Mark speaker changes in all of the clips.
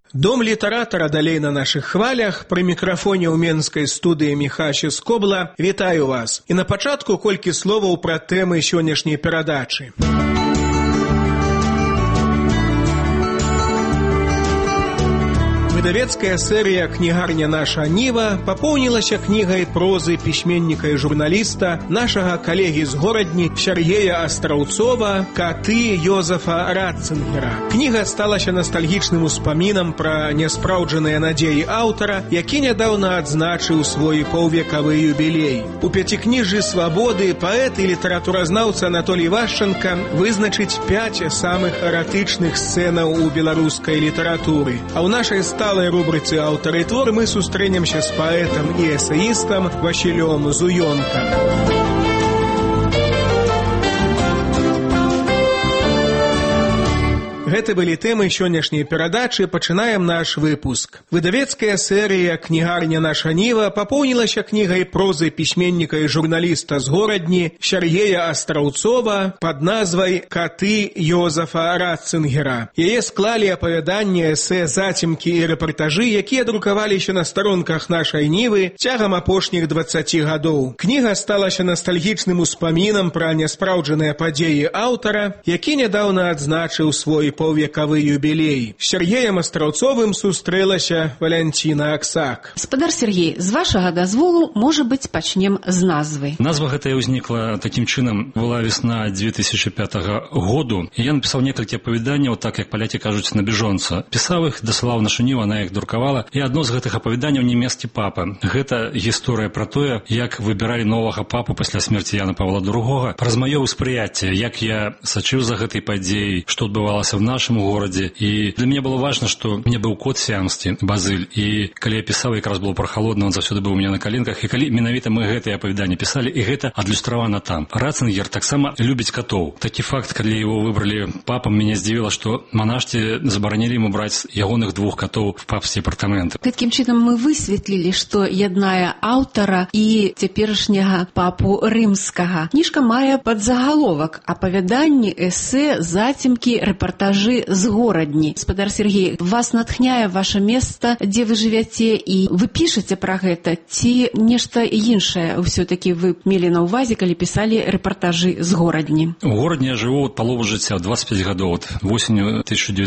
Speaker 1: Дом літаратара далей на нашых хвалях, пры мікрафоне ў менскай студыі Міхаша Скобла. Вітаю вас. І на пачатку колькі словаў пра тэмы сённяшняй перадачы. Выдавецкая серыя «Кнігарня наша Ніва» папоўнілася кнігай прозы пісьменніка і журналіста нашага калегі з горадні Сергея Астраўцова «Каты» Йозефа Ратцингера. Кніга сталася ностальгічным успамінам пра няспраўджаныя надзеі аўтара, які нядаўна адзначыў свой паўвекавы юбілей. У пяцікніжжы «Свабоды» паэт і літаратуразнаўца Анатолій Вашчанка вызначыць 5 самых эратычных сцэнаў у беларускай літаратуры. А ў нашай сталай рубрыцы «Аўтары твор» мы сустрэнемся з паэтам і эсэістам Васілём Зуёнкам. Гэта былі тэмы сённяшняй перадачы. Пачынаем наш выпуск. Выдавецкая серыя «Кнігарня наша Ніва» папоўнілася кнігай прозы пісьменніка і журналіста з горадні Сергея Астраўцова пад назвай «Каты» Йозефа Ратцингера. Яе склалі апавяданні, эсэ, зацімкі і рэпартажы, якія друкаваліся на старонках нашай Нівы цягам апошніх 20 гадоў. Кніга сталася ностальгічным успамінам пра няспраўджаныя падзеі аўтара, які нядаўна адзначыў свой паўвекавы юбілей. З Сергеем Астраўцовым сустрэлася Валянціна Аксак.
Speaker 2: Спадар Сергей, з вашага дазволу, можа быць, пачнем з назвы.
Speaker 3: Назва гэтая ўзнікла такім чынам. Была весна 2005 году, і я напісаў некалькі апавяданняў, так як палякі кажуць, на бежонца. Пісаў іх, дасылаў нашу Ніву, она іх друкавала, і адно з гэтых апавяданняў «Нямецкі папа». Гэта гісторыя пра тое, як выбіралі новага папу пасля смерці Яна Павла II, праз маё ўспрыяцце, як я сачыў за гэтай падзеяй, што адбывалася в нашым горадзе. І для мяне было важна, што мне быў кот сіамскі, Базыль, і калі я пісаў, якраз было прахалодна, он заўсёды быў у мяне на каленках, і калі менавіта мы гэтыя апавяданні пісалі, і гэта адлюстравана там. Ратцингер таксама любіць катоў. Такі факт, калі его выбралі папам, мяне здзівіла, што манашці забаранілі ему браць ягоных 2 катоў в папскія апартаменты.
Speaker 2: Такім чынам мы высветлілі, што яднае аўтара і цяперашняга папу рымскага. Кніжка мае падзагаловак «Апавяданні, эсэ, зацімкі, рэпартажы з горадні». Спадар Сергей, вас натхняе ваше месца, дзе вы жывяце, і вы пішаце пра гэта, ці нешта іншае ўсё-такі вы мелі на ўвазе, калі пісалі рэпартажы з горадні?
Speaker 3: У горадні я жыву палову жыцця, 25 гадоў. Восенню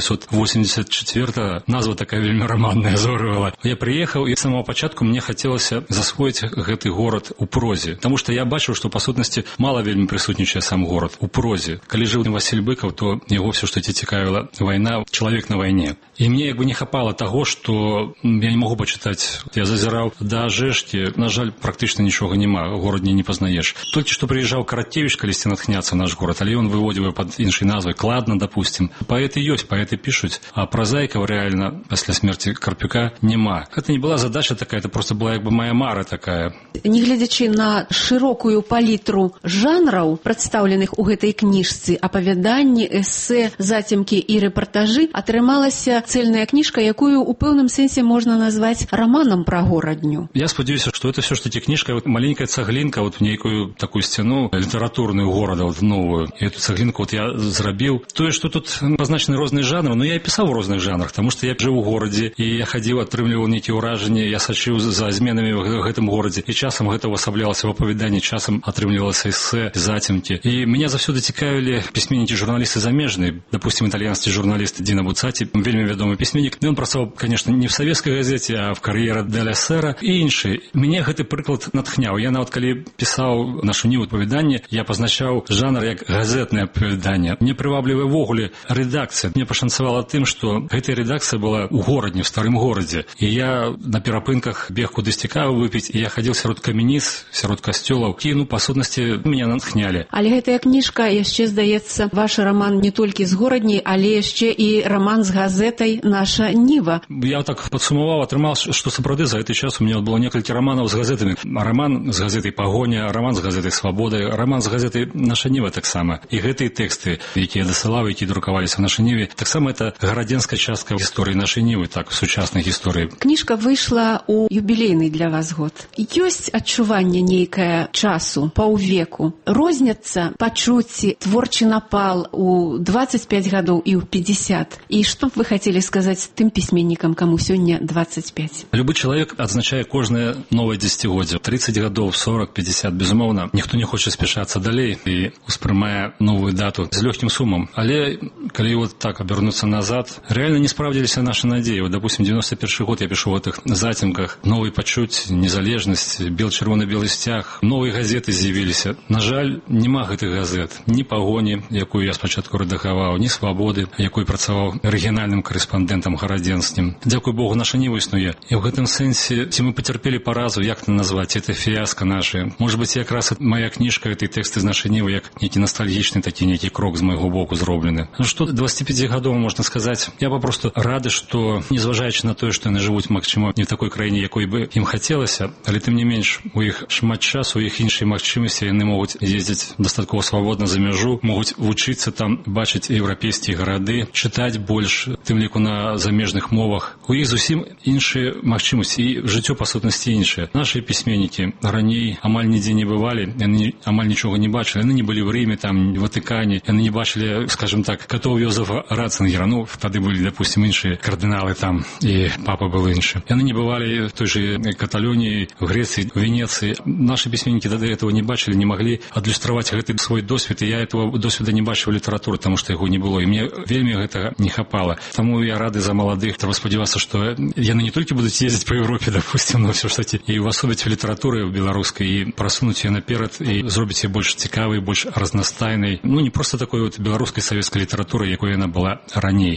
Speaker 3: 1984 назва такая вельмі романная зорвала. Я прыехаў, і з самого пачатку мне хацелася засвоіць гэты горад у прозе, таму што я бачыў, што па сутнасці мала вельмі прысутнічае сам горад у прозе. Калі жыў Васіль Быкаў, то яго ўсё, што цікавіла вайна, чалавек на вайне. І мне як бы не хапала таго, што я не магу пачытаць. Я зазіраў да Жэшкі, на жаль, практычна нічога няма, горадні не пазнаеш. Толькі што прыязджаў Караткевіч калісьці натхняцца наш горад, але ён выводзіў пад іншай назвай, Кладна, допустим. Паэты ёсць, паэты пішуць, а празаікаў рэальна пасля смерці Карпюка няма. Гэта не была задача такая, это просто была як бы моя мара такая.
Speaker 2: Негледзячы на шырокую палітру жанраў, прадстаўленых у гэтай кніжцы, апавяданні, эсэ, зацімкі і рэпартажы, атрымалася цэльная кніжка, якую у пэўным сэнсе можна назваць раманам пра горадню.
Speaker 3: Я спадзяюся, што это все ж таки кніжка, маленькая цаглінка в нейкую такую сцяну літаратурную горада, новую. І эту цаглінку я зрабіў. Тое, што тут пазначаны розныя жанры, но я і пісаў у розных жанрах, таму што я жыў у горадзе, і я хадзіў, атрымліваў нейкія ўражанні, я сачыў за зменамі в гэтым горадзе, і часам гэта ўвасаблялася в апавяданні, часам атрымлівалася эсэ, зацімкі. І мяне заўсёды цікавілі пісьменнікі, журналісты замежныя, допустим, італьянскі журналіст Діна Буцаці, вельмі вядомы пісьменнік. Ён працаваў, конечно, не в савецкай газеце, а в «Кар'ера деля Сера» і іншы. Мяне гэты прыклад натхняў. Я нават калі пісаў нашу Ніву апавяданне, я пазначаў жанр як газетнае апавяданне. Мне прываблівае ввогуле рэдакцыя. Мне пашанцавала тым, што гэтая рэдакцыя была ў горадні, в старым горадзе. І я на перапынках бег кудысьці каву выпіць, і я хадзіў сярод каменіц, сярод касцёлаў. І, па сутнасці, мяне натхнялі.
Speaker 2: Але гэтая кніжка яшчэ, здаецца, ваш раман не толькі з горадні, але яшчэ і раман з газетай «Наша Ніва».
Speaker 3: Я так падсумаваў, атрымаў, што сапраўды за гэты час у мяне было некалькі раманаў з газетамі. Раман з газетай «Пагоня», раман з газетай «Свабода», раман з газетай «Наша Ніва» таксама. І гэтыя тэксты, якія дасылаў, якія друкаваліся в «Нашай Ніве», таксама это гарадзенская частка гісторыі нашай Нівы, так, сучаснай гісторыі.
Speaker 2: Кніжка выйшла ў юбілейны для вас год. Ёсць адчуванне нейкае часу, паўвеку? Розняцца пачуцці, творчы напал у 25 гадоў гадоў і ў 50. І што б вы хацелі сказаць тым пісьменнікам, каму сёння 25?
Speaker 3: Любы чалавек адзначае кожнае новае дзесяцігоддзе. 30 гадоў, 40, 50, безумоўна. Ніхто не хоча спяшацца далей і успрымае новую дату з лёгкім сумам. Але калі вот так абернуцца назад, реально не справдзіліся нашы надзеі. Вот, допустим, 91 год я пишу в этих зацемках. Новый пачуць, незалежнасць, бел-чырвона-белы сцяг. Новыя газеты з'явіліся. На жаль, нема гэтых газет. Ні пагоні, якую я спачатку рэдагаваў, ні свабоды, якой працаваў арыгінальным корэспандэнтам гарадзенскім. Дзякуй Богу, наша Ніва існуе. І ў гэтым сэнсе, ці мы пацярпелі паразу, як это назваць, это фіяска наша. Может быть, якраз моя кніжка, этой тэксты з нашай Нівы, як нейкі ностальгічны такі нейкі крок з майго боку зроблены. Ну што, 25 гадоў, можна сказаць, я папросту рады, што, незважаючы на тое, што яны жывуць, магчыма, не в такой краіне, якой бы ім хацелася, але тым не менш, у іх шмат часу, у іх іншыя магчымасці, яны могуць ездзіць дастаткова свабодна за мяжу, могуць вучыцца там, бачыць еўрапейскія гарады, чытаць больш, тым ліку на замежных мовах. У іх зусім іншыя магчымасці і жыццё па сутнасці іншае. Нашы пісьменнікі раней амаль нідзе не бывалі, яны амаль нічога не бачылі, яны не былі в Рыме, там, в Ватыкане, яны не бачылі, скажем так, катоў Йозефа Ратцингера, ну, тады былі, допустим, іншыя кардыналы там, і папа был іншы. Яны не бывалі в той же Каталоніі, в Грэцыі, в Венецыі. Нашы пісьменнікі тады этого не бачылі, не маглі адлюстраваць гэты свой досвед, і я этого досведа не бачыў у літаратуры, таму што яго не было, і мне вельмі гэтага не хапала. Таму я рады за маладых, трэба спадзявацца, што яны не толькі будуць ездзіць па Еўропе, допустим, но ўсё ж такі і ўвасобіць у літаратуры беларускай і прасунуць яе наперад і зробіць яе больш цікавай, больш разнастайнай. Ну, не проста такой вот беларускай савецкай літаратуры, якой яна была раней.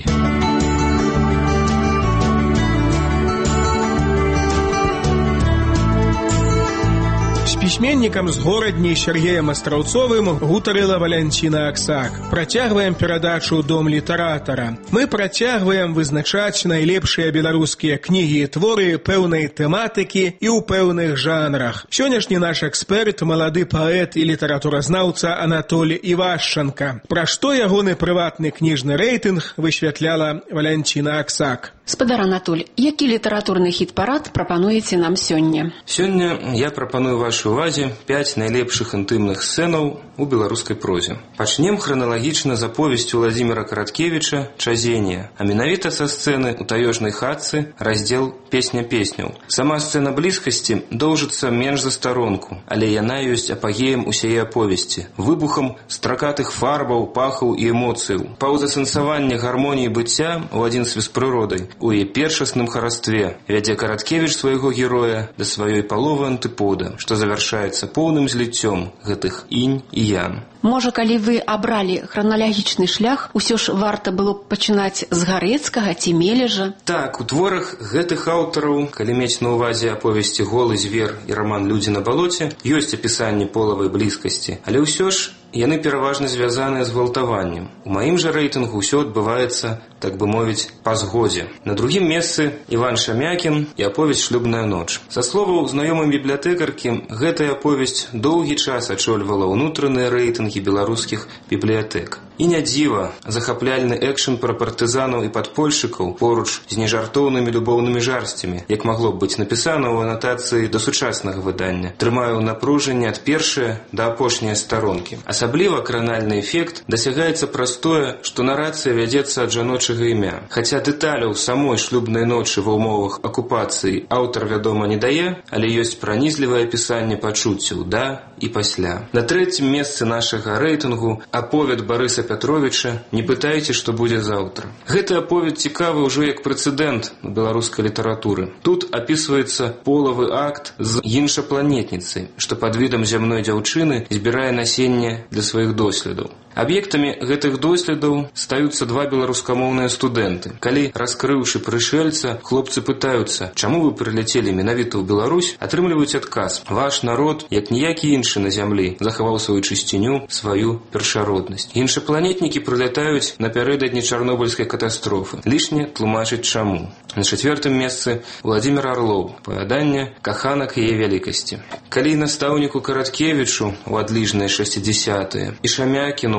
Speaker 1: Пісьменнікам з горадні Сергеем Астраўцовым гутарыла Валянціна Аксак. Працягваем перадачу «Дом літаратара». Мы працягваем вызначаць найлепшыя беларускія кнігі і творы пэўнай тэматыкі і ў пэўных жанрах. Сённяшні наш эксперт, малады паэт і літаратуразнаўца Анатоль Івашчанка. Пра што ягоны прыватны кніжны рэйтынг высвятляла Валянціна Аксак.
Speaker 2: Спадар Анатоль, які літаратурны хіт-парад прапануеце нам сёння?
Speaker 4: Сёння я прапаную вашай увазе 5 найлепшых інтымных сцэнаў у беларускай прозе. Пачнем храналагічна з аповесці Владзіміра Караткевіча «Чазенне», а менавіта са сцэны ў таёжнай хатцы, раздзел «Песня песняў». Сама сцэна блізкасці доўжыцца менш за старонку, але яна ёсць апагеем усяе аповесці, выбухам стракатых фарбаў, пахаў і эмоцыяў. Паўзасэнсаванне гармоніі быцця ў адзінстве з прыродай у яе першасным харастве вядзе Караткевіч свайго героя да сваёй паловы антыпода, што завяршаецца поўным зліццём гэтых інь і ян.
Speaker 2: Можа, калі вы абралі храналагічны шлях, усё ж варта было б пачынаць з Гарэцкага ці Мележа?
Speaker 4: Так, у творах гэтых аўтараў, калі мець на ўвазе аповесці «Голы звер» і раман «Людзі на балоце», ёсць апісанне полавай блізкасці, але ўсё ж яны пераважна звязаныя з гвалтаваннем. У маім жа рэйтынгу ўсё адбываецца, так бы мовіць, па згодзе. На другім месцы Іван Шамякін і аповесць «Шлюбная ноч». Са словаў знаёмай бібліятэкаркі, гэтая аповесць доўгі час ачольвала ўнутраныя рэйтынгі беларускіх бібліятэк. І не дзіва, захапляльны экшн пра партызанаў і падпольшчыкаў поруч з нежартоўнымі любоўнымі жарсцямі, як магло б быць напісана ў анатацыі да сучаснага выдання, трымае ў напружанні ад першае да апошняе старонкі. Асабліва кранальны эфект дасягаецца праз тое, што нарацыя вядзецца ад жаночага імя. Хаця дэталяў самой шлюбнай ночы ва ўмовах акупацыі аўтар, вядома, не дае, але ёсць пранізлівае апісанне пачуццяў да і пасля. На трэцім месцы нашага рэйтынгу аповед Барыса Пятровича «Не пытайце, што будзе заўтра». Гэты аповед цікавы ўжо як прэцэдэнт беларускай літаратуры. Тут апісваецца полавы акт з іншапланетніцай, што пад відам зямной дзяўчыны збірае насенне для сваіх доследаў. Аб'ектамі гэтых доследаў стаюцца два беларускамоўныя студэнты. Калі, раскрыўшы прышэльца, хлопцы пытаюцца, чаму вы прыляцелі менавіта ў Беларусь, атрымліваюць адказ: ваш народ, як ніякі іншы на зямлі, захаваў сваю чысціню, сваю першароднасць. Іншапланетнікі прылятаюць напярэдадні чарнобыльскай катастрофы. Лішне тлумачыць чаму. На чацвёртым месцы Владзімір Арлоў, апавяданне «Каханак яе вялікасці». Калі настаўніку Караткевічу ў адліжныя 60-е і Шамякіну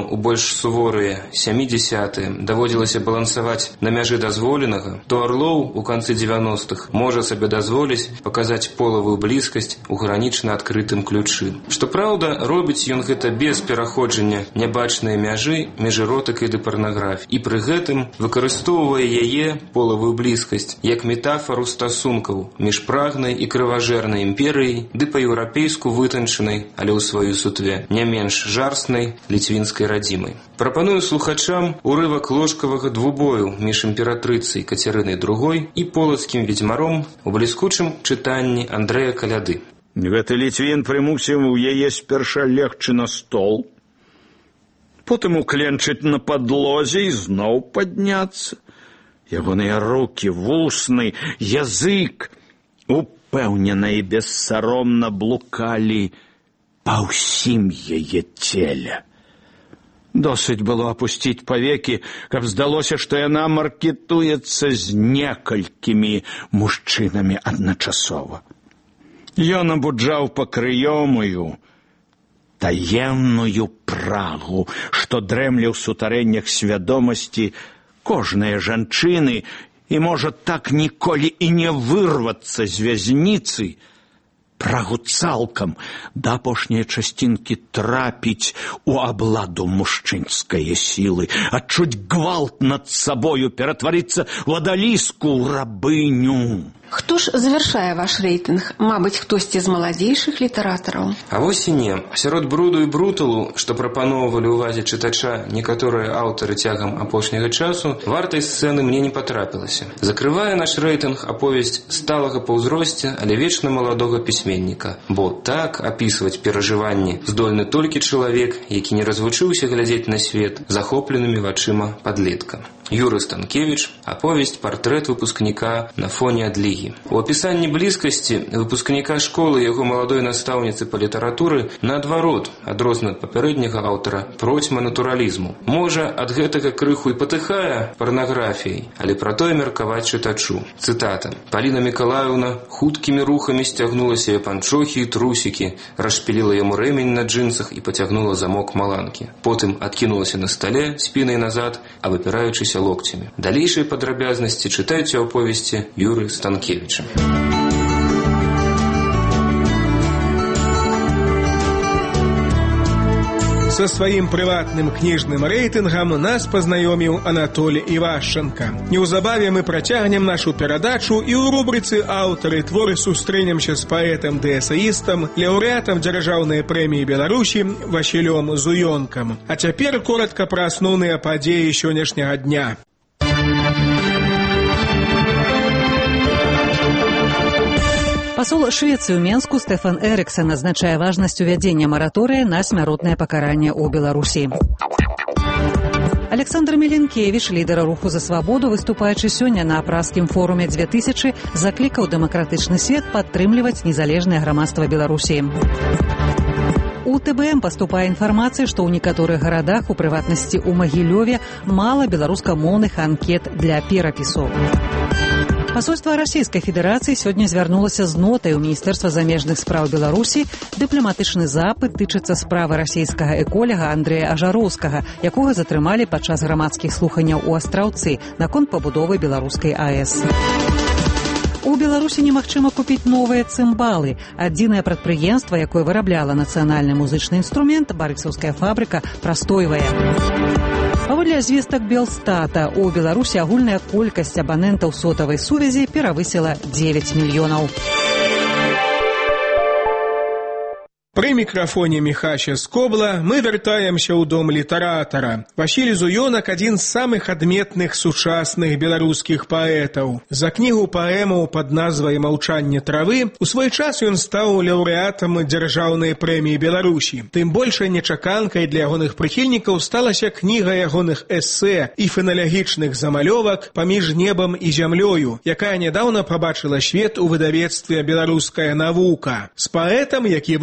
Speaker 4: ў больш суворыя 70-е даводзілася балансаваць на мяжы дазволенага, то Арлоў у канцы 90-х можа сабе дазволіць паказаць полавую блізкасць у гранічна адкрытым ключы. Што праўда, робіць ён гэта без пераходжання нябачнай мяжы між эротыкай ды парнаграфіяй і пры гэтым выкарыстоўвае яе, полавую блізкасць, як метафару стасункаў між прагнай і крыважэрнай імперыяй ды па-еўрапейску вытанчанай, але ў сваёй сутве не менш жарснай ліцвінскай радзімай. Прапаную слухачам урывак ложкавага двубою між імператрыцай Кацярынай II і полацкім ведзьмаром у бліскучым чытанні Андрэя Каляды.
Speaker 5: Гэты Ліцвін прымусіў яе спярша легчы на стол, потым укленчыць на падлозе і зноў падняцца. Ягоныя рукі, вусны, язык упэўнена і бессаромна блукалі па ўсім яе целе. Досыць было апусціць павекі, каб здалося, што яна маркетуецца з некалькімі мужчынамі адначасова. Ён абуджаў пакрыёмую, таемную прагу, што дрэмле ў сутарэннях свядомасці кожнай жанчыны і можа так ніколі і не вырвацца з вязніцы, прагу цалкам да апошняй часцінкі трапіць у абладу мужчынскае сілы, адчуць гвалт над сабою, ператварыцца ў адаліску, ў рабыню.
Speaker 2: Хто ж завяршае ваш рэйтынг? Мабыць, хтосьці з маладзейшых літаратараў?
Speaker 4: А вось і не. Сярод бруду і бруталу, што прапаноўвалі ўвазе чытача некаторыя аўтары цягам апошняга часу, вартай сцэны мне не патрапілася. Закрывае наш рэйтынг аповесць сталага па ўзросце, але вечна маладога пісьменніка. Бо так апісваць перажыванні здольны толькі чалавек, які не развучыўся глядзець на свет захопленымі вачыма падлетка. Юры Станкевіч, аповесць «Партрэт выпускніка на фоне адлігі». У апісанні блізкасці выпускніка школы яго маладой настаўніцы па літаратуры наадварот, адрозна ад папярэдняга аўтара, процьма натуралізму. Можа, ад гэтага крыху і патыхае парнаграфіяй, але пра тое меркаваць чытачу. Цытата. «Паліна Мікалаеўна хуткімі рухамі сцягнула сяе панчохі і трусікі, расшпіліла яму рэмень на джинсах і пацягнула замок маланкі. Потым адкінулася на стале спінай назад, а выпіраючыся локцямі». Далейшыя падрабязнасці чытайце ў аповесці Юры Станкевіча.
Speaker 1: Со сваім прыватным кніжным рэйтынгам нас пазнаёміў Анатолій Івашченка. Неўзабаве мы працягнем нашу перадачу і ў рубрыцы «Аўтары творы» сустрэнемся з паэтам ды эсэістам, лаўрэатам дзяржаўнай прэміі Беларусі Васілём Зуёнкам. А цяпер коратка пра асноўныя падзеі сённяшняга дня.
Speaker 6: Пасол Швецыі ў Менску Стэфан Эрыксон адзначае важнасць увядзення мараторыя на смяротнае пакаранне ў Беларусі. Александр Меленкевіч, лідар руху за свабоду, выступаючы сёння на празскім форуме 2000, заклікаў дэмакратычны свет падтрымліваць незалежнае грамадства Беларусі. У ТБМ паступае інфармацыя, што ў некаторых гарадах, у прыватнасці ў Магілёве, мала беларускамоўных анкет для перапісу. Пасольства Расійскай Федэрацыі сёння звярнулася з нотай ў Міністэрства замежных спраў Беларусі. Дыпламатычны запыт тычыцца справы расійскага эколяга Андрэя Ажароўскага, якога затрымалі падчас грамадскіх слуханняў у Астраўцы наконт пабудовы беларускай АЭС. У Беларусі немагчыма купіць новыя цымбалы. Адзінае прадпрыемства, якое вырабляла нацыянальны музычны інструмент, барысаўская фабрыка, прастойвае. Паводле звестак Белстата, у Беларусі агульная колькасць абанентаў сотавай сувязі перавысіла 9 мільёнаў.
Speaker 1: При микрофоне Михася Скобла мы вяртаемся ў дом літаратара. Васіль Зуёнак – адзін з самых адметных сучасных беларускіх паэтаў. За кнігу паэмаў пад назвай «Маўчанне травы» у свой час ён стаў лаўрэатам дзяржаўнай прэміі Беларусі. Тым большай нечаканкай для ягоных прыхільнікаў сталася кніга ягоных эсэ і феналягічных замалёвак «Паміж небам і зямлёю», якая нядаўна пабачыла свет у выдавецтве «Беларуская навука». З паэтам, які выступіў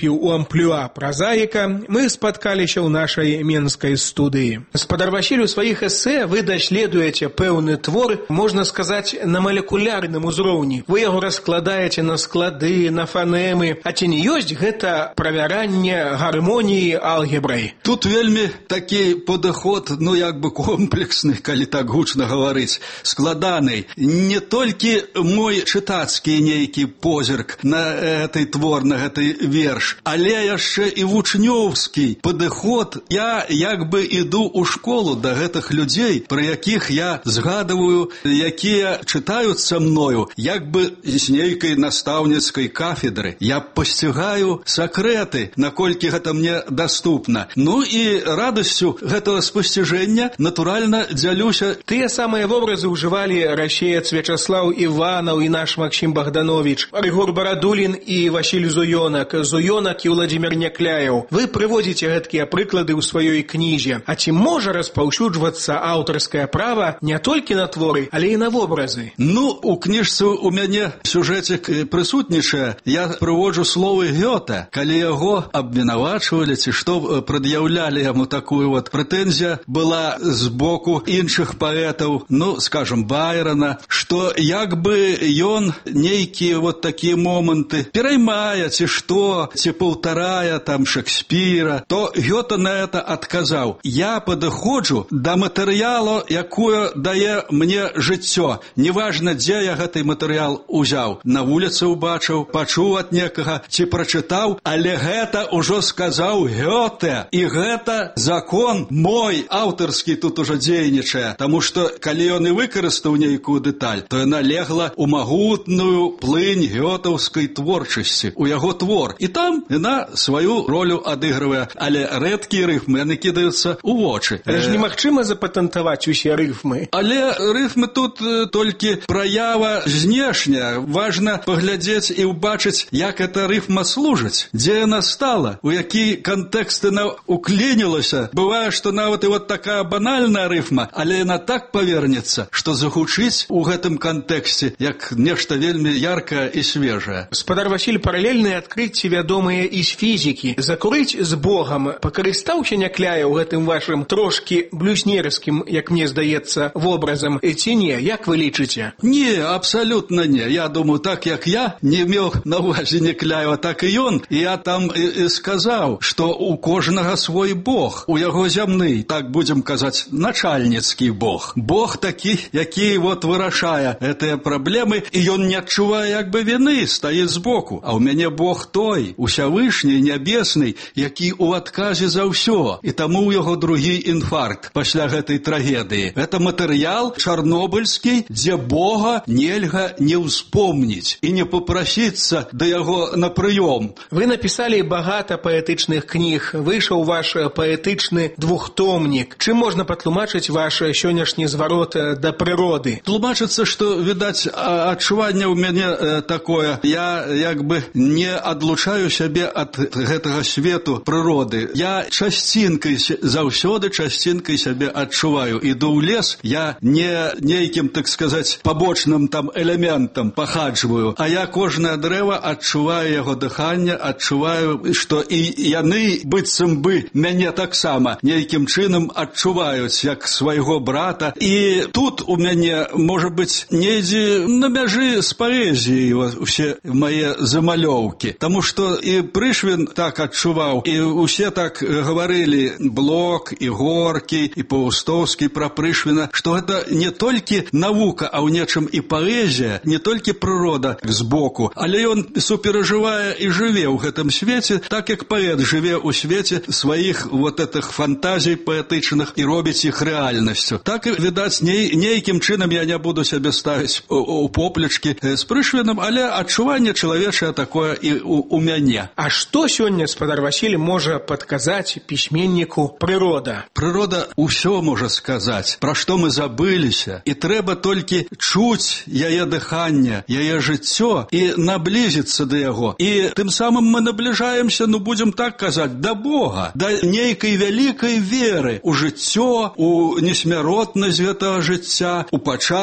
Speaker 1: выступіў у амплюа празаіка, мы спаткаліся ў нашай менскай студыі. Спадар Васіль, у сваіх эсэ вы даследуеце пэўны твор, можна сказаць, на малекулярным узроўні. Вы яго раскладаеце на склады, на фанемы. А ці не ёсць гэта правяранне гармоніі алгебрай?
Speaker 7: Тут вельмі такі падыход, як бы комплексны, калі так гучна гаварыць, складаны. Не толькі мой чытацкі нейкі позірк на гэты твор, на гэты верш, але яшчэ і вучнёўскі падыход. Я як бы іду ў школу да гэтых людзей, пра якіх я згадываю, якія чытаюць са мною, як бы з нейкай настаўніцкай кафедры. Я пасцігаю сакрэты, наколькі гэта мне даступна. І радасцю гэтага спасціжэння, натуральна, дзялюся.
Speaker 1: Тыя самыя вобразы ўжывалі расеец Вячаслаў Іванаў і наш Максім Богданович, Рыгор Барадулін і Васіль Зуёнак і Владзімір Някляеў. Вы прыводзіце гэткія прыклады ў сваёй кнізе. А ці можа распаўсюджвацца аўтарскае права не толькі на творы, але і на вобразы?
Speaker 7: У кніжцы у мяне сюжэцік прысутнічае. Я прыводжу словы Гёта, калі яго абвінавачвалі, ці што прад'яўлялі яму такую прэтэнзія была з боку іншых паэтаў, скажем, Байрона, што як бы ён нейкія такія моманты пераймае, ці што, ці паўтарае там Шекспіра, то Гёта на это адказаў: я падыходжу да матэрыялу, якое дае мне жыццё. Неважна, дзе я гэты матэрыял узяў. На вуліцы ўбачыў, пачуў ад некага, ці прачытаў, але гэта ўжо сказаў Гёте. І гэта закон мой, аўтарскі, тут ужо дзейнічае. Таму што, калі ён і выкарыстаў нейкую дэталь, то яна легла ў магутную плынь гётаўскай творчасці, у яго твор. І там яна сваю ролю адыгрывае. Але рэдкія рыфмы, яны кідаюцца ў вочы.
Speaker 1: Але ж немагчыма запатэнтаваць усе рыфмы.
Speaker 7: Але рыфмы тут толькі праява знешняя. Важна паглядзець і ўбачыць, як эта рыфма служыць, дзе яна стала, у які кантэкст яна уклінілася. Бывае, што нават і такая банальная рыфма, але яна так павернецца, што загучыць у гэтым кантэксце як нешта вельмі яркае і свежае.
Speaker 1: Спадар Васіль, паралельныя адкрыцці вядомыя і з фізікі. Закурыць з Богам пакарыстаўся Някляеў гэтым вашым трошкі блюзнерскім, як мне здаецца, вобразам, ці не? Як вы лічыце?
Speaker 7: Не, абсалютна не. Я думаю, так як я не меў на ўвазе Някляева, так і ён. Я там і сказаў, што у кожнага свой Бог, у яго зямны, так будзем казаць, начальніцкі Бог. Бог такі, які вырашае гэтыя праблемы, і ён не адчувае як бы віны, стаіць збоку. А ў мяне Бог той, усявышні, нябесны, які ў адказе за ўсё. І таму ў яго другі інфаркт пасля гэтай трагедыі. Гэта матэрыял чарнобыльскі, дзе Бога нельга не ўспомніць і не папрасіцца да яго на прыём.
Speaker 1: Вы напісалі багата паэтычных кніг, выйшаў ваш паэтычны двухтомнік. Чым можна патлумачыць ваш сённяшні зварот да прыроды?
Speaker 7: Тлумачыцца, што, відаць, адчуванне ў мяне такое. Я як бы не адлучаю сябе ад гэтага свету прыроды. Я часцінкай, заўсёды часцінкай сябе адчуваю. Іду ў лес, я не нейкім, так сказаць, пабочным там элементам пахаджваю, а я кожнае дрэва адчуваю яго дыханне, адчуваю, што і яны, быццам бы, мяне таксама нейкім чынам адчуваюць, як свайго брата. І тут у мяне, можа быць, недзе на мяжы з паэзіяй усе мае замалёўкі. Таму што і Прышвін так адчуваў, і усе так гаварылі, Блок, і Горкі, і Паўстоўскі пра Прышвіна, што гэта не толькі навука, а ў нечым і паэзія, не толькі прырода збоку, але ён суперажывае і жыве ў гэтым свеце, так як паэт жыве ў свеце сваіх этих фантазій паэтычных і робіць іх рэальнасцю. Так, відаць, нейкім чынам я не буду сябе ставіць у поплечкі з Прышвінам, але адчуванне чалавечае такое і у мяне.
Speaker 1: А што сёння, спадар Васіль, можа падказаць пісьменніку прырода?
Speaker 7: Прырода ўсё можа сказаць, пра што мы забыліся, і трэба толькі чуць яе дыханне, яе жыццё і наблізіцца да яго. І тым самым мы набліжаемся, будзем так казаць, да Бога, да нейкай вялікай веры у жыццё, у несмяротнасць гэтага жыцця, у пачатак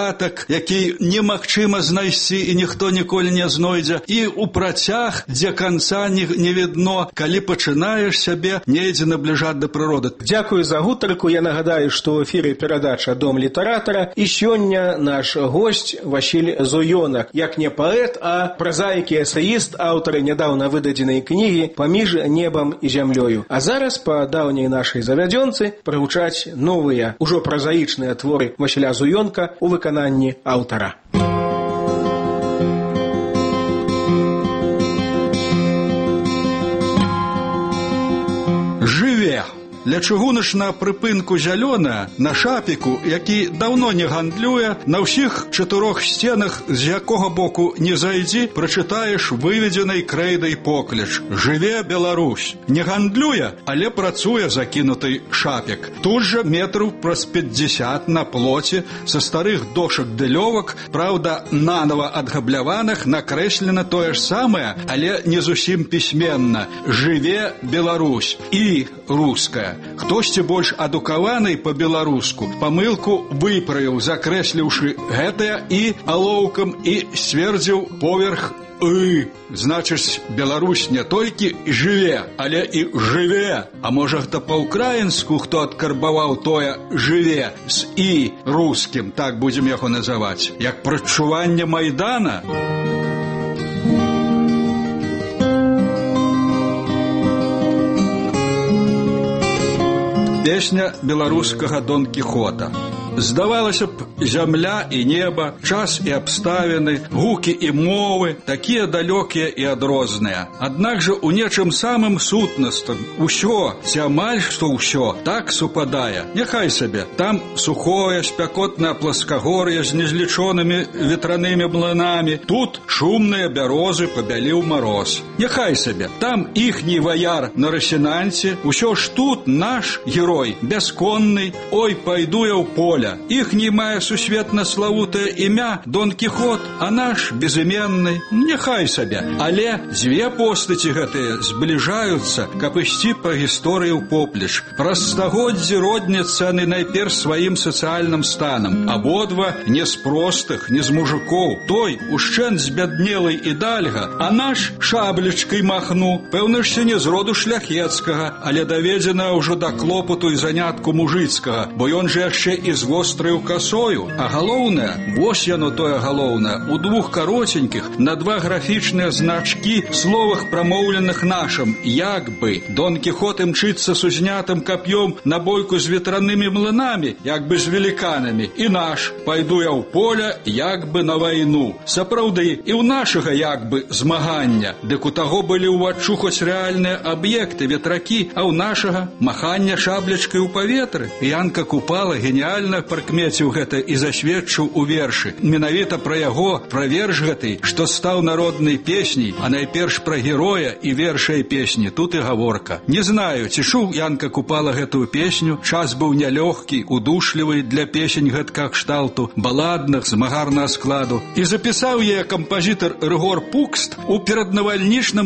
Speaker 7: які немагчыма знайсці і ніхто ніколі не знойдзе, і ў працяг, дзе канца не відно, калі пачынаеш сябе недзе набліжаць да прыроды.
Speaker 1: Дзякую за гутарку. Я нагадаю, што ў эфіры перадача «Дом літаратара», і сёння наш госць Васіль Зуёнак, як не паэт, а празаік і эсеіст, аўтар нядаўна выдадзенай кнігі «Паміж небам і зямлёю». А зараз па даўняй нашай завядзёнцы прагучаць новыя, ужо празаічныя творы Васіля Зуёнка у выкананні аўтара.
Speaker 7: Жыве! Для чыгуначнага прыпынку зялёна на шапіку, які даўно не гандлюе, на ўсіх 4 сценах, з якога боку не зайдзі, прачытаеш выведзенай крэйдай покліч: «Жыве Беларусь!» Не гандлюе, але працуе закінуты шапік. Тут жа метраў праз 50 на плоце са старых дошак дэлёвак, праўда, нанова адгабляваных, накрэслена тое ж самае, але не зусім пісьменна: «Жыве Беларусь!» і руская. Хтосьці больш адукаваны па-беларуску памылку выправіў, закрэсліўшы гэтае і алоўкам, і сцвердзіў поверх «ы». Значыць, Беларусь не толькі жыве, але і жыве. А можа, гэта па-ўкраінску хто адкарбаваў тое «жыве» з «і» рускім, так будзем яго называць, як прадчуванне Майдана. Песня беларускага Дон Кіхота. Здавалася б, зямля і неба, час і абставіны, гукі і мовы такія далёкія і адрозныя. Аднак жа у нечым самым сутнасным усё, ці амаль што ўсё, так супадае. Няхай сабе, там сухое, спякотнае пласкагор'е з незлічонымі ветранымі млынамі, тут шумныя бярозы пабяліў мароз. Няхай сабе, там іхні ваяр на расінанце, усё ж тут наш герой, бясконны, ой, пайду я ў поле. Іхні мае сусветна славутае імя Дон Кіхот, а наш безыменны. Няхай сабе. Але дзве постаці гэтыя збліжаюцца, каб ісці па гісторыі ўпоплеч. Праз стагоддзі родняцца яны найперш сваім сацыяльным станам. Абодва не з простых, не з мужикоў. Той ушчэнт збяднелы і дальга, а наш шаблечкай махну. Пэўна ж не з роду шляхецкага, але даведзена ўжо да клопату і занятку мужыцкага, бо ён жа яшчэ і з востраю касою. А галоўнае, вось яно тое галоўнае, у 2 кароценькіх на 2 графічныя значкі словах, прамоўленых нашым, як бы. Дон Кіхот імчыцца с узнятым кап'ём на бойку з ветранымі млынамі, як бы з веліканамі. І наш, пайду я ў поле, як бы на вайну. Сапраўды, і ў нашага як бы змагання. Дык у таго былі ўваччу хоць рэальныя аб'екты, ветракі, а ў нашага махання шаблечкай у паветры. Янка Купала геніальна прыкмеціў гэта і засведчыў у вершы. Менавіта пра яго, пра верш гэты, што стаў народнай песняй, а найперш пра героя і вершай песні. Тут і гаворка. Не знаю, ці чуў Янка Купала гэтую песню. Час быў нялёгкі, удушлівы для песень гэткага кшталту, баладных, змагарнага складу. І запісаў яе кампазітар Рыгор Пукст у пераднавальнічным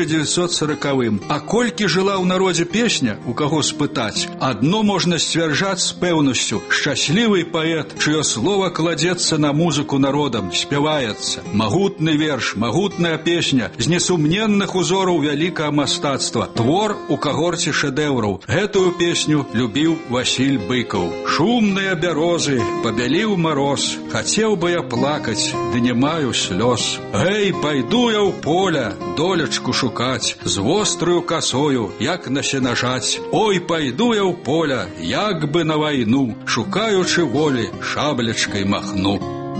Speaker 7: 1940-м. А колькі жыла ў народзе песня, у каго спытаць? Адно можна сцвярджаць з пэўнасцю: шчаслівы паэт, чыё слова кладзецца на музыку народам, спяваецца. Магутны верш, магутная песня з несумненных узораў вялікага мастацтва, твор у кагорце шэдэўраў. Гэтую песню любіў Васіль Быкаў. Шумныя бярозы, пабяліў мароз, хацеў бы я плакаць, ды не маю слёз. Гэй, пайду я ў поле, долечку шукаць, з востраю касою, як насенажаць. Ой, пайду я ў поле, як бы на вайну, шукаючы волі, шаблечкай махну.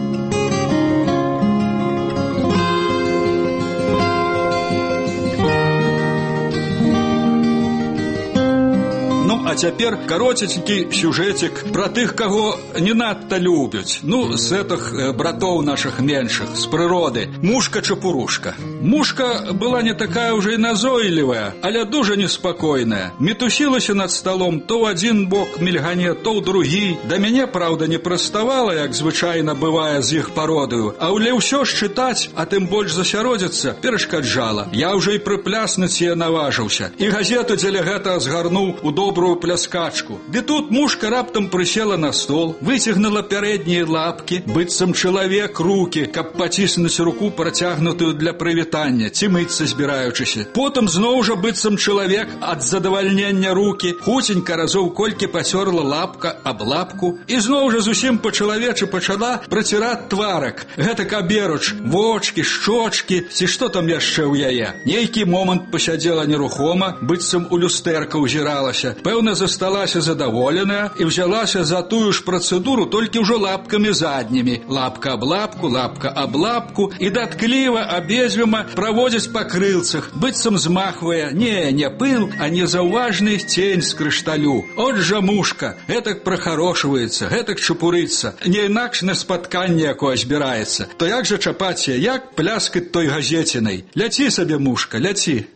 Speaker 7: А цяпер кароценькі сюжэтик пра тых, каго не надта любяць. Ну, з гэтых братоў нашых меншых, з прыроды. Мушка-чапурушка. Мушка была не такая ўжо і назойлівая, але дужа неспакойная. Мітусілася над сталом то ў адзін бок мільгане, то ў другі. Да мяне, праўда, не прыставала, як звычайна бывае з іх пародаю, але ўсё ж чытаць, а тым больш засяродзіцца, перашкаджала. Я ўжо і прыпляснуць яе наважыўся. І газету дзеля гэтага згарнуў у добрую пляскачку. Ды тут мушка раптам прысела на стол, выцягнула пярэднія лапкі, быццам чалавек рукі, каб паціснуць руку, працягнутую для прывітання, ці мыцца збіраючыся. Потым зноў жа быццам чалавек ад задавальнення рукі, хуценька разоў колькі пацёрла лапка аб лапку і зноў жа зусім па-чалавечы пачала праціраць тварак. Гэта каберуч, вочкі, шчочкі, ці што там яшчэ ў яе. Нейкі момант пасядзела нерухома, быццам у люстэрка ўзіралася. Пэўна, засталася задаволеная і взялася за тую ж працэдуру, толькі ўжо лапкамі заднімі. Лапка аб лапку і даткліва абедзвюма праводзіць па крылцах, быццам змахвае не пыл, а незаўважны цень з крышталю. От жа мушка, гэтак прахарошваецца, гэтак чапурыцца, не інакш на спатканне якое збіраецца. То як жа чапаць яе, як пляскаць той газецінай? Ляці сабе, мушка, ляці.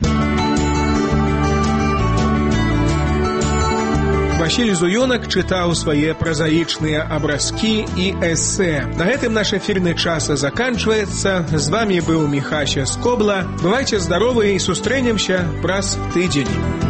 Speaker 1: Васіль Зуёнак чытаў свае празаічныя абразкі і эсэ. На гэтым наш эфірны час заканчваецца. З вамі быў Міхася Скобла. Бывайце здаровы і сустрэнемся праз тыдзень.